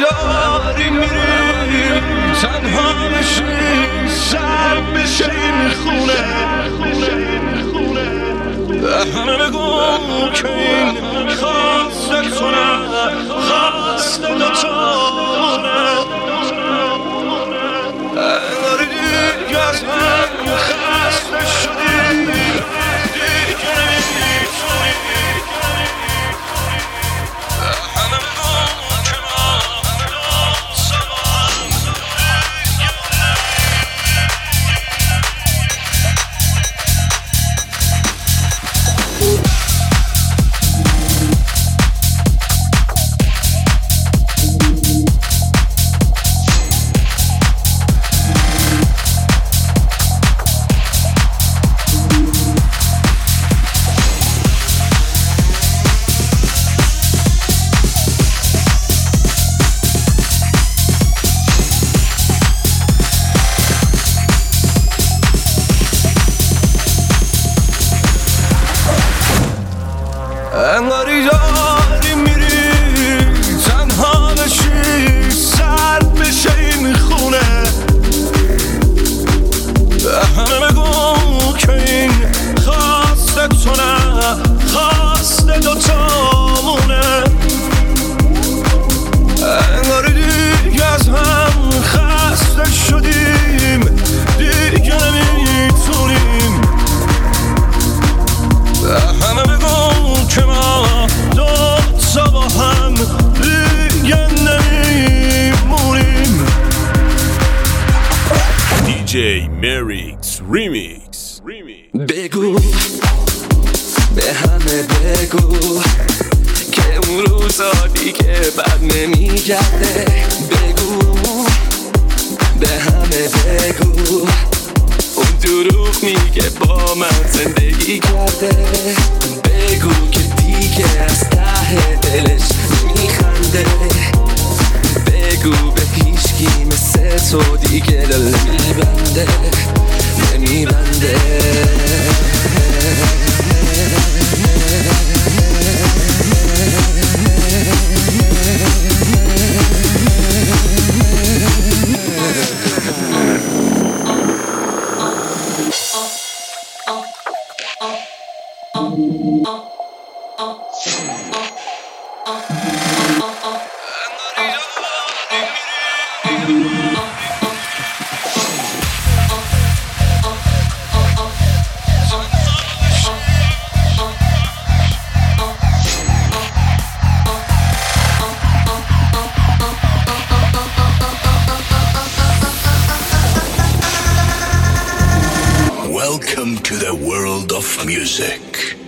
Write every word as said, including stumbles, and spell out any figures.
داری میری تنها بشی سر بشه این خونه همه بگو که این خواست تو نه خواست دوتامونه انگاری دیگه از هم خسته شدی دیگه نمیتونی همه بگو که ما سوام انگاری داری میری تنها بشی سر بشه این خونه همه بگو که این خواست تو نه خواست دوتامونه انگاری دیگه از هم خسته شدیم دیگه نمیتونیم همه بگو که ما دو تا با هم دیگه نمیمونیم. دی جی مریکس ریمیکس بگو به همه بگو که اون روزا دیگه بد نمیگرده بگو به همه بگو اون دروغ میگه با من زندگی کرده بگو که دیگه از ته دلش میخنده بگو به هیچکی مثل تو دیگه دل نمیبنده نمیبنده Welcome to the world of music.